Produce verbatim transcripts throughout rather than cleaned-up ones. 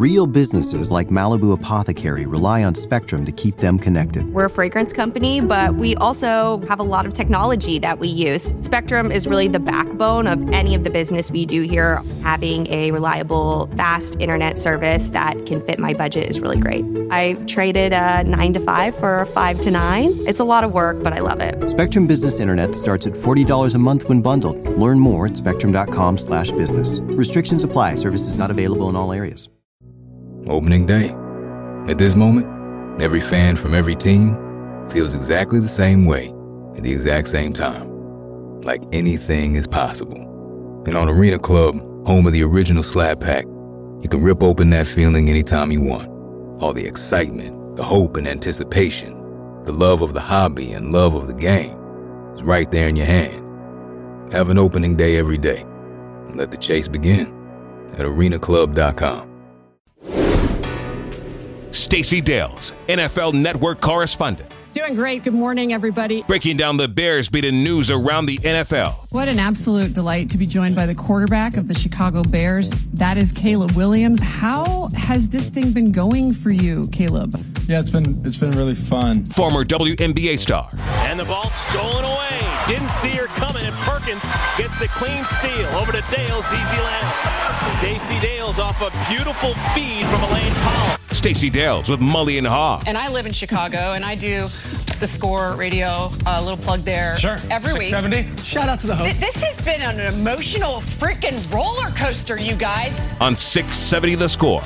Real businesses like Malibu Apothecary rely on Spectrum to keep them connected. We're a fragrance company, but we also have a lot of technology that we use. Spectrum is really the backbone of any of the business we do here. Having a reliable, fast internet service that can fit my budget is really great. I traded a nine to five for a five to nine. It's a lot of work, but I love it. Spectrum Business Internet starts at forty dollars a month when bundled. Learn more at spectrum.com slash business. Restrictions apply. Services not available in all areas. Opening day. At this moment, every fan from every team feels exactly the same way at the exact same time. Like anything is possible. And on Arena Club, home of the original Slab Pack, you can rip open that feeling anytime you want. All the excitement, the hope and anticipation, the love of the hobby and love of the game is right there in your hand. Have an opening day every day. And let the chase begin at arena club dot com. Stacey Dales, N F L Network correspondent. Doing great. Good morning, everybody. Breaking down the Bears beating news around the N F L. What an absolute delight to be joined by the quarterback of the Chicago Bears. That is Caleb Williams. How has this thing been going for you, Caleb? Yeah, it's been it's been really fun. Former W N B A star. And the ball stolen away. Didn't see her coming, and Perkins gets the clean steal. Over to Dales, easy land. Stacey Dales off a beautiful feed from Elaine Powell. Stacey Dales with Mully and Haw. And I live in Chicago, and I do the Score radio, a uh, little plug there. Sure. Every six seventy. week. Shout out to the host. Th- this has been an emotional freaking roller coaster, you guys. On six seventy The Score.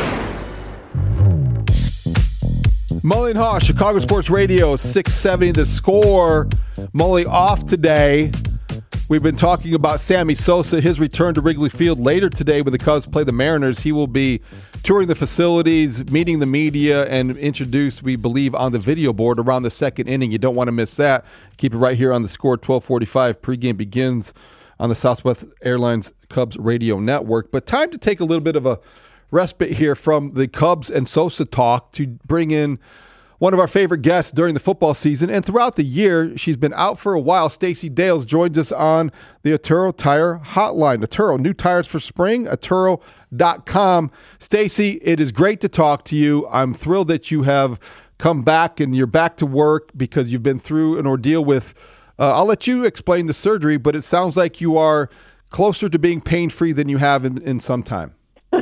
Mully and Haw, Chicago Sports Radio, six seventy The Score. Mully off today. We've been talking about Sammy Sosa, his return to Wrigley Field later today when the Cubs play the Mariners. He will be touring the facilities, meeting the media, and introduced, we believe, on the video board around the second inning. You don't want to miss that. Keep it right here on the Score. Twelve forty-five pregame begins on the Southwest Airlines Cubs radio network. But time to take a little bit of a respite here from the Cubs and Sosa talk to bring in one of our favorite guests during the football season and throughout the year. She's been out for a while. Stacey Dales joins us on the Atturo Tire Hotline. Atturo, new tires for spring, atturo dot com. Stacey, it is great to talk to you. I'm thrilled that you have come back and you're back to work because you've been through an ordeal with, uh, I'll let you explain the surgery, but it sounds like you are closer to being pain-free than you have in, in some time.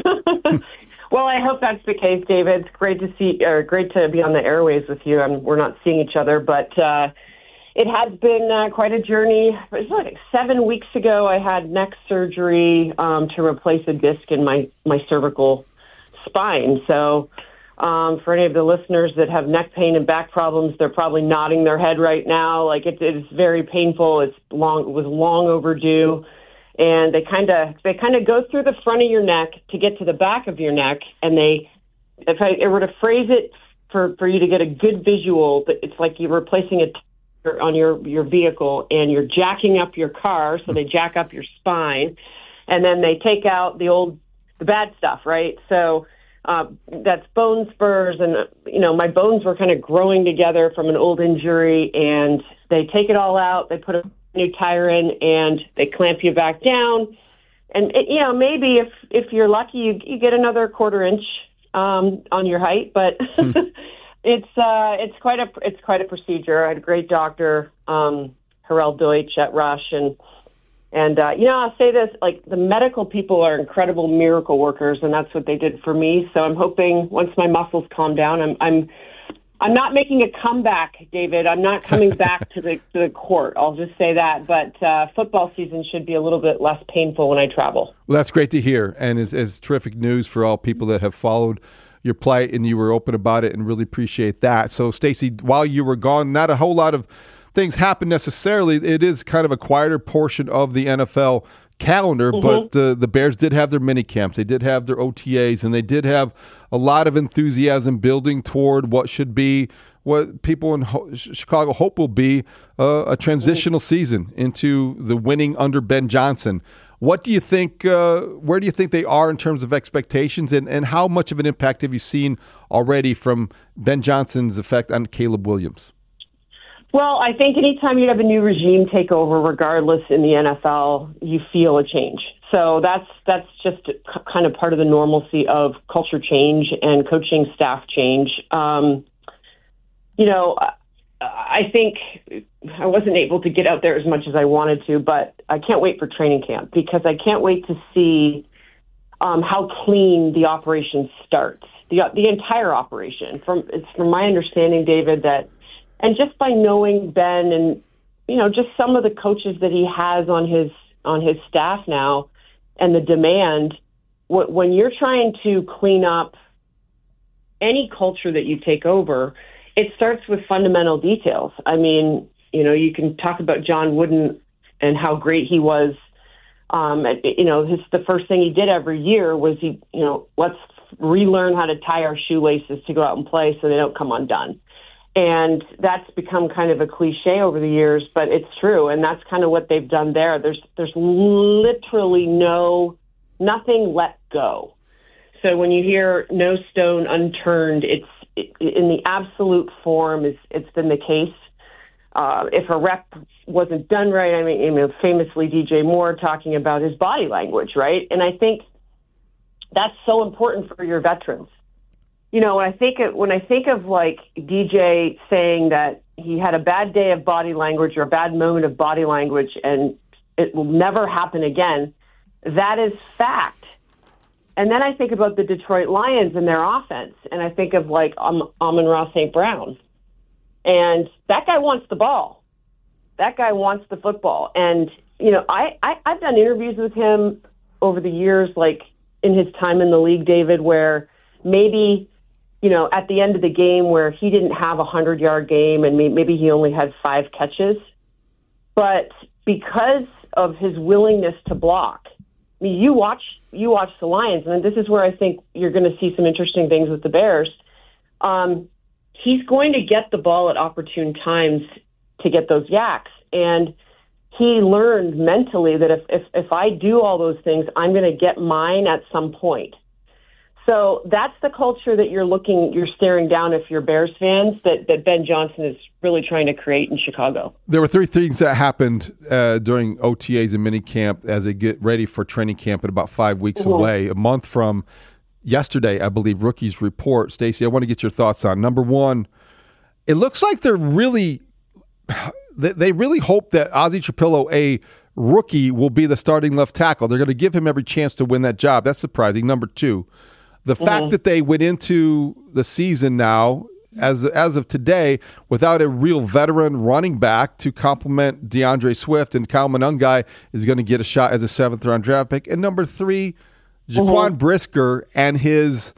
Well, I hope that's the case, David. It's great to see, or great to be on the airwaves with you. And we're not seeing each other, but uh, it has been uh, quite a journey. It was like seven weeks ago. I had neck surgery um, to replace a disc in my my cervical spine. So, um, for any of the listeners that have neck pain and back problems, they're probably nodding their head right now. Like it, it is very painful. It's long. It was long overdue. And they kind of they kind of go through the front of your neck to get to the back of your neck. And they, if I were to phrase it for, for you to get a good visual, it's like you're replacing a tire on your, your vehicle and you're jacking up your car. So they jack up your spine, and then they take out the old, the bad stuff, right? So uh, that's bone spurs, and you know my bones were kind of growing together from an old injury, and they take it all out. They put a new tire in, and they clamp you back down. And it, you know, maybe if if you're lucky, you you get another quarter inch um, on your height. But hmm. it's uh, it's quite a it's quite a procedure. I had a great doctor, um, Harel Deutsch at Rush, and and uh, you know, I'll say this: like the medical people are incredible miracle workers, and that's what they did for me. So I'm hoping once my muscles calm down, I'm I'm. I'm not making a comeback, David. I'm not coming back to the to the court. I'll just say that. But uh, football season should be a little bit less painful when I travel. Well, that's great to hear, and it's, it's terrific news for all people that have followed your plight, and you were open about it, and really appreciate that. So, Stacey, while you were gone, not a whole lot of things happened necessarily. It is kind of a quieter portion of the N F L calendar, mm-hmm. but uh, the Bears did have their mini camps, they did have their O T As, and they did have a lot of enthusiasm building toward what should be what people in Ho- Chicago hope will be uh, a transitional mm-hmm. season into the winning under Ben Johnson. What do you think, uh, where do you think they are in terms of expectations, and, and how much of an impact have you seen already from Ben Johnson's effect on Caleb Williams? Well, I think anytime you have a new regime take over, regardless in the N F L, you feel a change. So that's that's just kind of part of the normalcy of culture change and coaching staff change. Um, you know, I think I wasn't able to get out there as much as I wanted to, but I can't wait for training camp because I can't wait to see um, how clean the operation starts, the the entire operation. From it's from my understanding, David, that and just by knowing Ben and you know just some of the coaches that he has on his on his staff now, and the demand when you're trying to clean up any culture that you take over. It starts with fundamental details. I mean, you know, you can talk about John Wooden and how great he was. Um, you know, his, the first thing he did every year was he, you know, let's relearn how to tie our shoelaces to go out and play so they don't come undone. And that's become kind of a cliche over the years, but it's true. And that's kind of what they've done there. There's there's literally no, nothing let go. So when you hear no stone unturned, it's, in the absolute form, is it's been the case. Uh, if a rep wasn't done right, I mean, you know, famously D J Moore talking about his body language, right? And I think that's so important for your veterans. You know, when I think of, when I think of like D J saying that he had a bad day of body language or a bad moment of body language and it will never happen again, that is fact. And then I think about the Detroit Lions and their offense, and I think of like um, Amon-Ra Saint Brown. And that guy wants the ball. That guy wants the football. And, you know, I, I, I've done interviews with him over the years, like in his time in the league, David, where maybe, you know, at the end of the game where he didn't have a hundred-yard game and maybe he only had five catches. But because of his willingness to block, I mean, you watch you watch the Lions, and this is where I think you're going to see some interesting things with the Bears. Um, he's going to get the ball at opportune times to get those yaks, and he learned mentally that if if, if I do all those things, I'm going to get mine at some point. So that's the culture that you're looking, you're staring down if you're Bears fans, that, that Ben Johnson is really trying to create in Chicago. There were three things that happened uh, during O T As and minicamp as they get ready for training camp in about five weeks mm-hmm. away, a month from yesterday, I believe, rookies report. Stacey, I want to get your thoughts on. Number one, it looks like they're really, they really hope that Ozzie Trapilo, a rookie, will be the starting left tackle. They're going to give him every chance to win that job. That's surprising. Number two, the mm-hmm. fact that they went into the season now, as as of today, without a real veteran running back to complement DeAndre Swift, and Kyle Monangai is going to get a shot as a seventh round draft pick. And number three, Jaquan mm-hmm. Brisker and his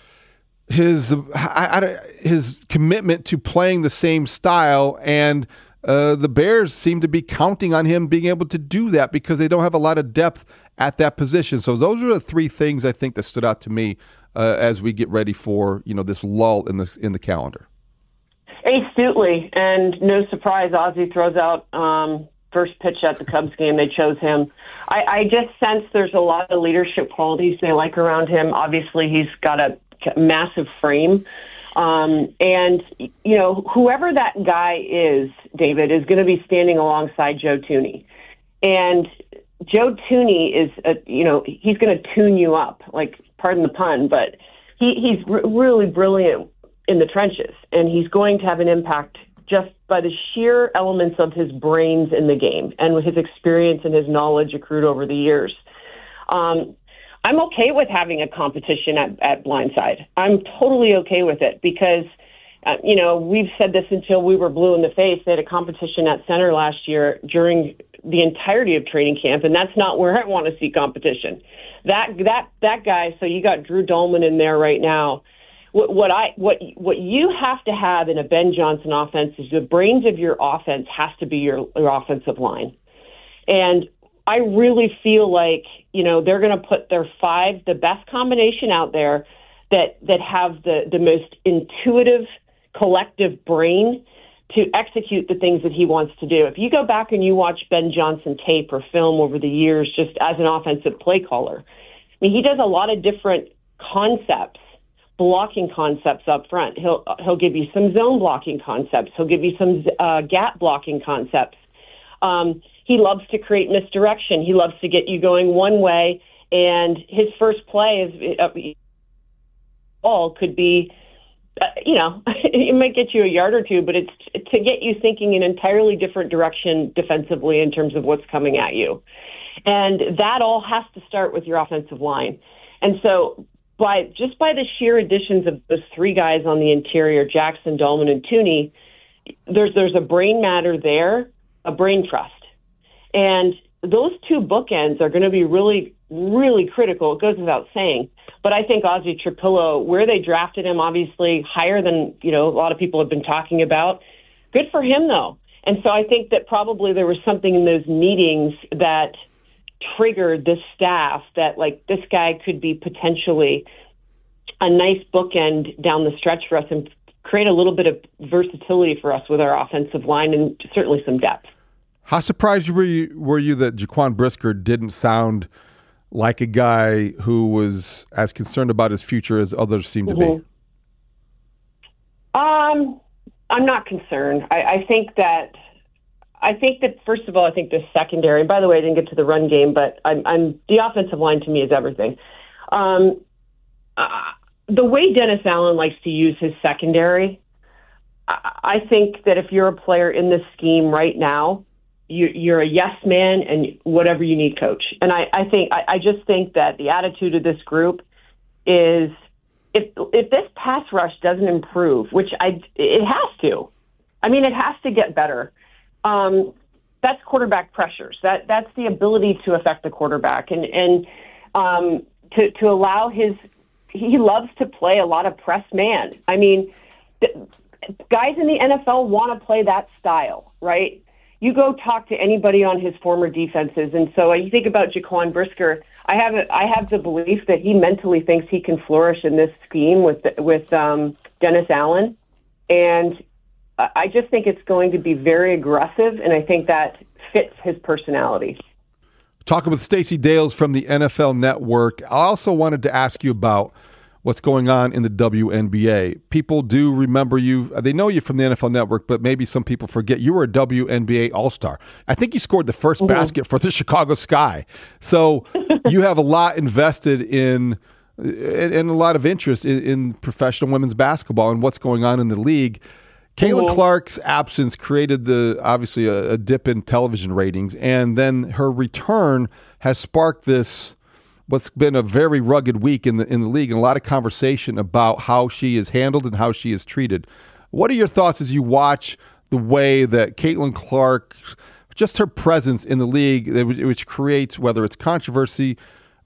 his I, I, his commitment to playing the same style, and uh, the Bears seem to be counting on him being able to do that because they don't have a lot of depth at that position. So those are the three things I think that stood out to me uh, as we get ready for, you know, this lull in the in the calendar. Astutely, and no surprise, Ozzie throws out um, first pitch at the Cubs game. They chose him. I, I just sense there's a lot of leadership qualities they like around him. Obviously, he's got a massive frame. Um, and, you know, whoever that guy is, David, is going to be standing alongside Joe Thuney. And Joe Thuney is, a, you know, he's going to tune you up, like, pardon the pun, but he, he's r- really brilliant in the trenches, and he's going to have an impact just by the sheer elements of his brains in the game and with his experience and his knowledge accrued over the years. Um, I'm okay with having a competition at, at Blindside. I'm totally okay with it because, uh, you know, we've said this until we were blue in the face. They had a competition at center last year during the entirety of training camp, and that's not where I want to see competition. That that that guy. So you got Drew Dolman in there right now. What, what I what what you have to have in a Ben Johnson offense is the brains of your offense has to be your, your offensive line, and I really feel like, you know, they're going to put their five, the best combination out there that that have the, the most intuitive collective brain to execute the things that he wants to do. If you go back and you watch Ben Johnson tape or film over the years just as an offensive play caller, I mean, he does a lot of different concepts, blocking concepts up front. He'll he'll give you some zone blocking concepts. He'll give you some uh, gap blocking concepts. Um, he loves to create misdirection. He loves to get you going one way, and his first play is uh, ball could be, uh, you know, it might get you a yard or two, but it's to get you thinking an entirely different direction defensively in terms of what's coming at you. And that all has to start with your offensive line. And so by just by the sheer additions of those three guys on the interior, Jackson, Dolman, and Tooney, there's there's a brain matter there, a brain trust. And those two bookends are going to be really, really critical. It goes without saying. But I think Ozzy Trapillo, where they drafted him, obviously higher than, you know, a lot of people have been talking about. Good for him, though. And so I think that probably there was something in those meetings that triggered this staff that, like, this guy could be potentially a nice bookend down the stretch for us and create a little bit of versatility for us with our offensive line and certainly some depth. How surprised were you, were you that Jaquan Brisker didn't sound like a guy who was as concerned about his future as others seem to mm-hmm. be? Um, I'm not concerned. I, I think that I think that first of all, I think the secondary. And by the way, I didn't get to the run game, but I'm, I'm the offensive line to me is everything. Um, uh, the way Dennis Allen likes to use his secondary, I, I think that if you're a player in this scheme right now, you, you're a yes man and whatever you need, coach. And I, I think I, I just think that the attitude of this group is if if this pass rush doesn't improve, which I it has to. I mean, it has to get better. Um, that's quarterback pressures. That that's the ability to affect the quarterback and and um, to to allow his. He loves to play a lot of press man. I mean, the, guys in the N F L want to play that style, right? You go talk to anybody on his former defenses, and so you think about Jaquan Brisker. I have a, I have the belief that he mentally thinks he can flourish in this scheme with with um, Dennis Allen, and I just think it's going to be very aggressive, and I think that fits his personality. Talking with Stacey Dales from the N F L Network, I also wanted to ask you about what's going on in the W N B A. People do remember you. They know you from the N F L Network, but maybe some people forget you were a W N B A All-Star. I think you scored the first mm-hmm. basket for the Chicago Sky. So you have a lot invested in and a lot of interest in, in professional women's basketball and what's going on in the league. Caitlin mm-hmm. Clark's absence created the obviously a, a dip in television ratings, and then her return has sparked this what's been a very rugged week in the in the league, and a lot of conversation about how she is handled and how she is treated. What are your thoughts as you watch the way that Caitlin Clark, just her presence in the league, which creates whether it's controversy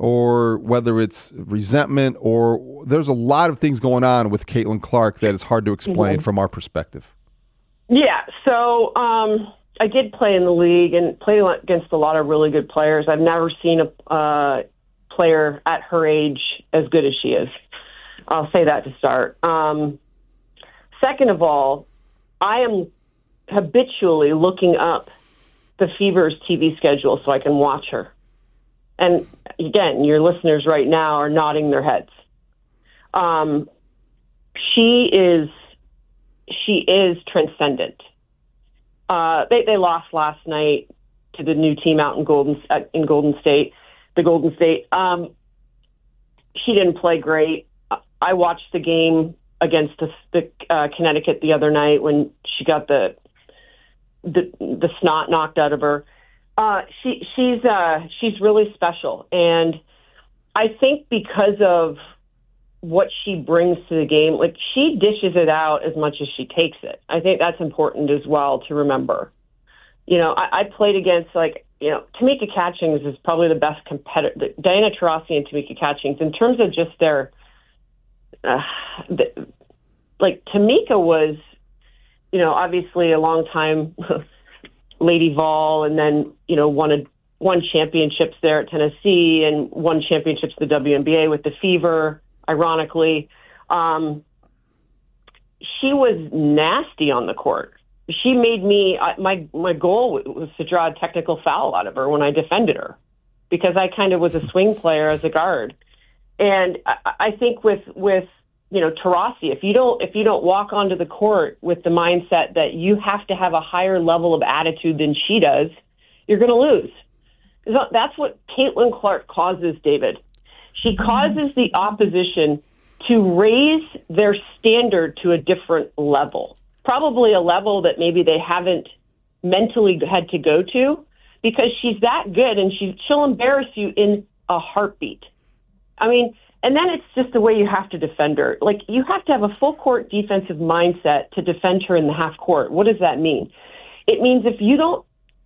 or whether it's resentment, or there's a lot of things going on with Caitlin Clark that is hard to explain mm-hmm. from our perspective. Yeah, so um, I did play in the league and played against a lot of really good players. I've never seen a uh, player at her age as good as she is. I'll say that to start. Um, second of all, I am habitually looking up the Fever's T V schedule so I can watch her. And again, your listeners right now are nodding their heads. Um, she is, she is transcendent. Uh, they they lost last night to the new team out in Golden uh, in Golden State, the Golden State. Um, she didn't play great. I watched the game against the, the uh, Connecticut the other night when she got the the the snot knocked out of her. Uh, she she's uh, she's really special, and I think because of what she brings to the game, like she dishes it out as much as she takes it. I think that's important as well to remember. You know, I, I played against like you know Tamika Catchings is probably the best competitor. Diana Taurasi and Tamika Catchings in terms of just their uh, the, like Tamika was, you know, obviously a long time. Lady Vol, and then, you know, won, a, won championships there at Tennessee and won championships at the W N B A with the Fever, ironically. Um, she was nasty on the court. She made me, uh, my my goal was to draw a technical foul out of her when I defended her because I kind of was a swing player as a guard. And I, I think with, with you know, Taurasi, if you don't if you don't walk onto the court with the mindset that you have to have a higher level of attitude than she does, you're going to lose. That's what Caitlin Clark causes, David. She causes the opposition to raise their standard to a different level, probably a level that maybe they haven't mentally had to go to, because she's that good and she, she'll embarrass you in a heartbeat. I mean, and then it's just the way you have to defend her. Like, you have to have a full court defensive mindset to defend her in the half court. What does that mean? It means if you don't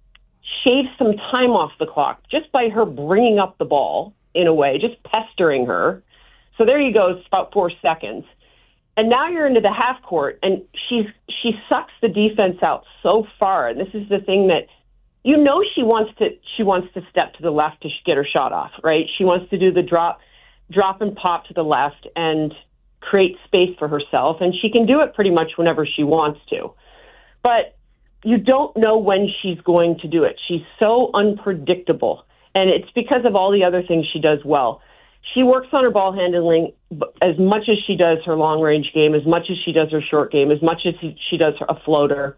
shave some time off the clock just by her bringing up the ball in a way, just pestering her. So there you go. It's about four seconds. And now you're into the half court, and she's she sucks the defense out so far. And this is the thing that, you know, she wants to she wants to step to the left to get her shot off, right? She wants to do the drop, drop and pop to the left and create space for herself. And she can do it pretty much whenever she wants to. But you don't know when she's going to do it. She's so unpredictable. And it's because of all the other things she does well. She works on her ball handling as much as she does her long-range game, as much as she does her short game, as much as she does a floater.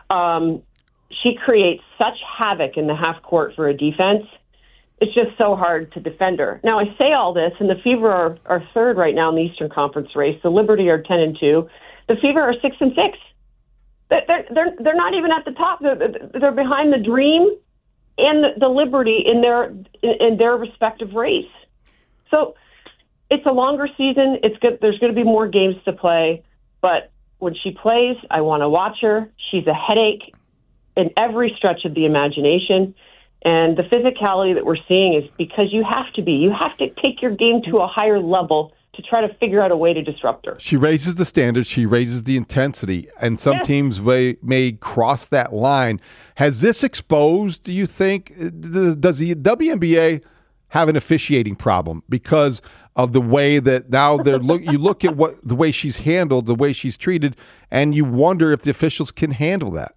Um, she creates such havoc in the half court for a defense. It's just so hard to defend her. Now, I say all this, and the Fever are, are third right now in the Eastern Conference race. The Liberty are ten and two. The Fever are six and six. They're they're they're not even at the top. They're, they're behind the Dream and the, the Liberty in their in their respective race. So it's a longer season. It's good. There's going to be more games to play, but when she plays, I want to watch her. She's a headache in every stretch of the imagination. And the physicality that we're seeing is because you have to be. You have to take your game to a higher level to try to figure out a way to disrupt her. She raises the standard. She raises the intensity. And some yes. teams may, may cross that line. Has this exposed, do you think, does the W N B A have an officiating problem because of the way that now they're look you look at what the way she's handled, the way she's treated, and you wonder if the officials can handle that?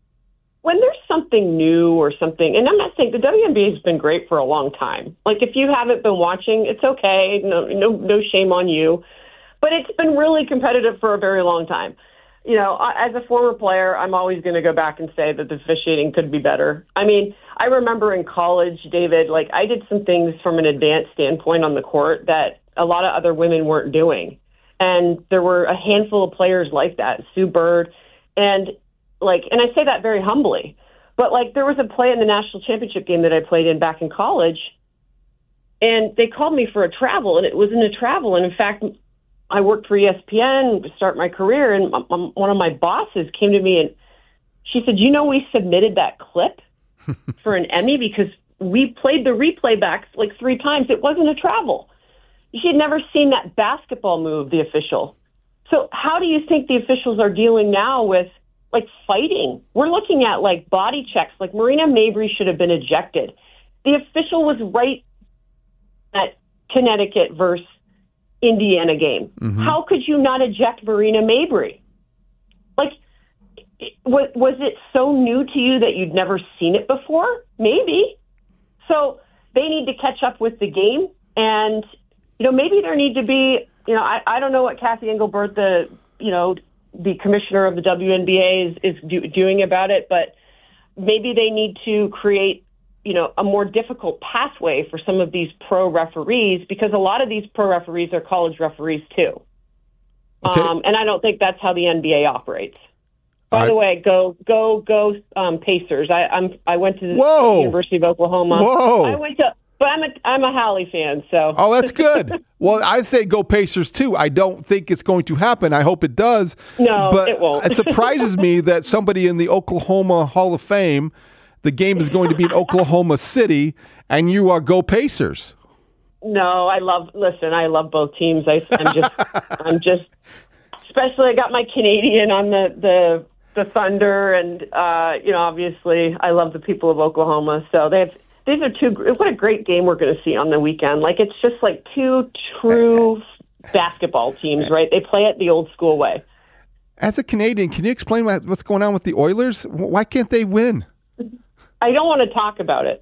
When there's something new or something, and I'm not saying the W N B A has been great for a long time. Like, if you haven't been watching, it's okay. No, no, no shame on you. But it's been really competitive for a very long time. You know, as a former player, I'm always going to go back and say that the officiating could be better. I mean, I remember in college, David, like, I did some things from an advanced standpoint on the court that a lot of other women weren't doing. And there were a handful of players like that, Sue Bird, and like, and I say that very humbly, but like, there was a play in the national championship game that I played in back in college, and they called me for a travel, and it wasn't a travel. And in fact, I worked for E S P N to start my career, and one of my bosses came to me and she said, you know, we submitted that clip for an Emmy because we played the replay back like three times. It wasn't a travel. She had never seen that basketball move, the official. So how do you think the officials are dealing now with like fighting? We're looking at like body checks, like Marina Mabrey should have been ejected. The official was right at Connecticut versus Indiana game. Mm-hmm. How could you not eject Marina Mabrey? Like, was, was it so new to you that you'd never seen it before? Maybe. So they need to catch up with the game. And, you know, maybe there need to be, you know, I, I don't know what Kathy Engelbert, the, you know, the commissioner of the W N B A is, is do, doing about it, but maybe they need to create, you know, a more difficult pathway for some of these pro referees, because a lot of these pro referees are college referees too. Okay. Um, and I don't think that's how the N B A operates. By right. the way, go, go, go um, Pacers. I, I'm, I went to the Whoa. University of Oklahoma. Whoa. I went to, but I'm a, I'm a Halle fan, so. Oh, that's good. Well, I say go Pacers too. I don't think it's going to happen. I hope it does. No, but it won't. It surprises me that somebody in the Oklahoma Hall of Fame, the game is going to be in Oklahoma City, and you are go Pacers. No, I love, listen, I love both teams. I, I'm just, I'm just, especially I got my Canadian on the, the, the Thunder, and, uh, you know, obviously I love the people of Oklahoma. So they have, these are two, what a great game we're going to see on the weekend. Like, it's just like two true basketball teams, right? They play it the old school way. As a Canadian, can you explain what's going on with the Oilers? Why can't they win? I don't want to talk about it.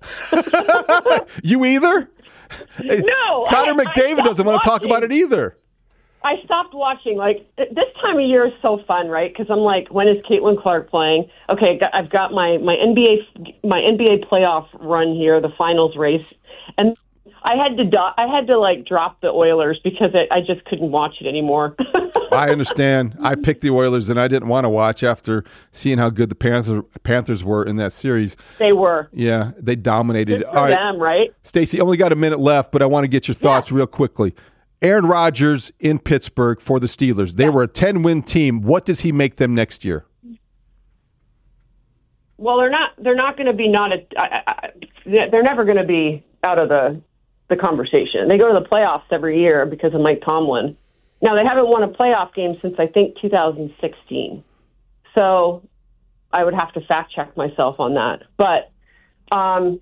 You either? No. Connor I, McDavid I doesn't want to talk about it either. I stopped watching. Like, this time of year is so fun, right? Because I'm like, when is Caitlin Clark playing? Okay, I've got my, my N B A my N B A playoff run here, the finals race, and I had to do, I had to like drop the Oilers because it, I just couldn't watch it anymore. I understand. I picked the Oilers, and I didn't want to watch after seeing how good the Panthers Panthers were in that series. They were. Yeah, they dominated. Good for All them, right? right? Stacey, only got a minute left, but I want to get your thoughts yeah. real quickly. Aaron Rodgers in Pittsburgh for the Steelers. They yeah. were a ten-win team. What does he make them next year? Well, they're not. They're not going to be not. A, I, I, they're never going to be out of the the conversation. They go to the playoffs every year because of Mike Tomlin. Now, they haven't won a playoff game since, I think, two thousand sixteen. So I would have to fact-check myself on that. But um,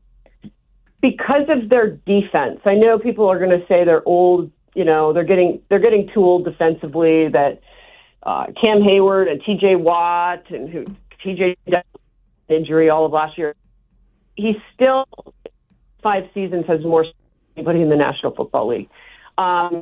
because of their defense, I know people are going to say they're old, you know, they're getting they're getting too old defensively, that uh, Cam Hayward and T J Watt and who T J injury all of last year. He's still five seasons has more than anybody in the National Football League. Um,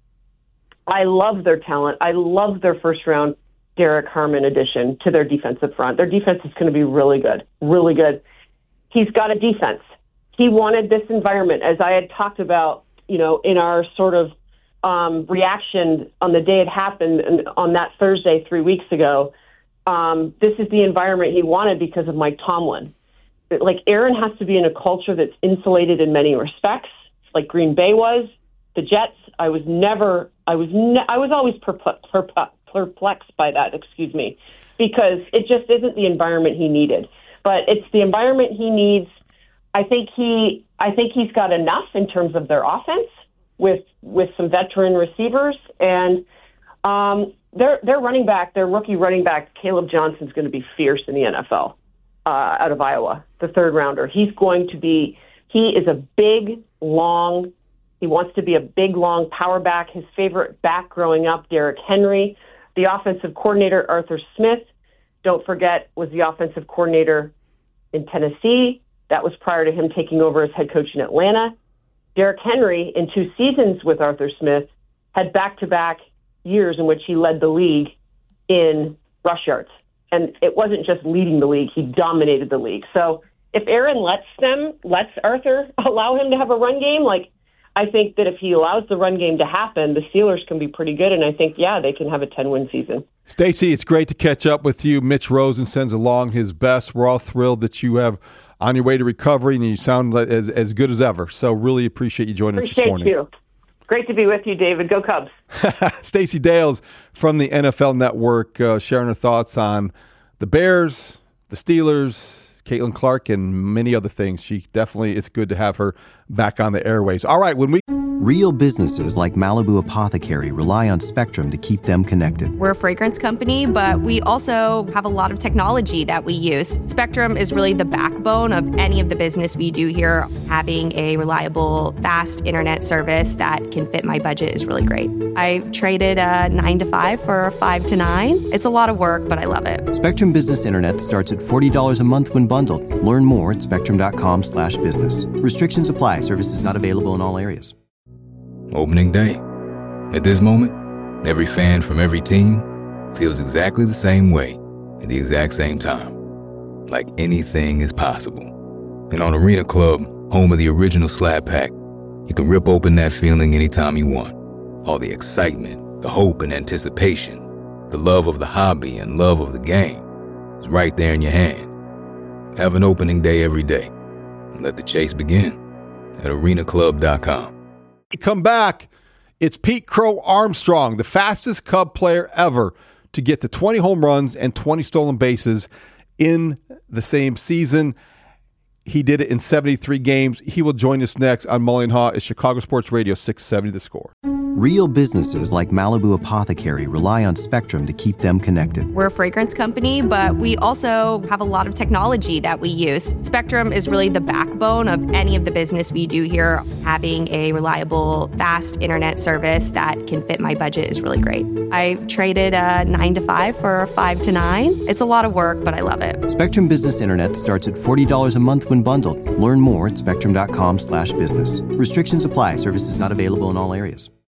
I love their talent. I love their first round Derek Harmon addition to their defensive front. Their defense is going to be really good, really good. He's got a defense. He wanted this environment, as I had talked about, you know, in our sort of um, reaction on the day it happened and on that Thursday three weeks ago. Um, this is the environment he wanted because of Mike Tomlin. Like, Aaron has to be in a culture that's insulated in many respects, like Green Bay was. The Jets, I was never, I was, ne- I was always perplexed, perplexed by that, excuse me, because it just isn't the environment he needed. But it's the environment he needs. I think he, I think he's got enough in terms of their offense with with some veteran receivers, and um, their their running back, their rookie running back, Caleb Johnson's going to be fierce in the N F L. Uh, out of Iowa, the third rounder. He's going to be, he is a big, long, he wants to be a big, long power back. His favorite back growing up, Derrick Henry. The offensive coordinator, Arthur Smith, don't forget, was the offensive coordinator in Tennessee. That was prior to him taking over as head coach in Atlanta. Derrick Henry, in two seasons with Arthur Smith, had back-to-back years in which he led the league in rush yards. And it wasn't just leading the league, he dominated the league. So if Aaron lets them, lets Arthur allow him to have a run game, like, I think that if he allows the run game to happen, the Steelers can be pretty good. And I think, yeah, they can have a ten-win season. Stacey, it's great to catch up with you. Mitch Rosen sends along his best. We're all thrilled that you have on your way to recovery, and you sound as, as good as ever. So really appreciate you joining appreciate us this morning. You. Great to be with you, David. Go Cubs. Stacey Dales from the N F L Network uh, sharing her thoughts on the Bears, the Steelers, Caitlin Clark, and many other things. She definitely, it's good to have her back on the airways. All right, when we... Real businesses like Malibu Apothecary rely on Spectrum to keep them connected. We're a fragrance company, but we also have a lot of technology that we use. Spectrum is really the backbone of any of the business we do here. Having a reliable, fast internet service that can fit my budget is really great. I traded a nine to five for a five to nine. It's a lot of work, but I love it. Spectrum Business Internet starts at forty dollars a month when bundled. Learn more at spectrum.com slash business. Restrictions apply. Services not available in all areas. Opening day. At this moment, every fan from every team feels exactly the same way at the exact same time. Like anything is possible. And on Arena Club, home of the original Slab Pack, you can rip open that feeling anytime you want. All the excitement, the hope and anticipation, the love of the hobby and love of the game is right there in your hand. Have an opening day every day. And let the chase begin at arena club dot com. Come back. It's Pete Crow Armstrong, the fastest Cub player ever to get to twenty home runs and twenty stolen bases in the same season. He did it in seventy-three games. He will join us next on Mully and Haw at Chicago Sports Radio six seventy The Score. Real businesses like Malibu Apothecary rely on Spectrum to keep them connected. We're a fragrance company, but we also have a lot of technology that we use. Spectrum is really the backbone of any of the business we do here. Having a reliable, fast internet service that can fit my budget is really great. I traded a nine to five for a five to nine. It's a lot of work, but I love it. Spectrum Business Internet starts at forty dollars a month when bundled. Learn more at spectrum.com slash business. Restrictions apply. Services not available in all areas.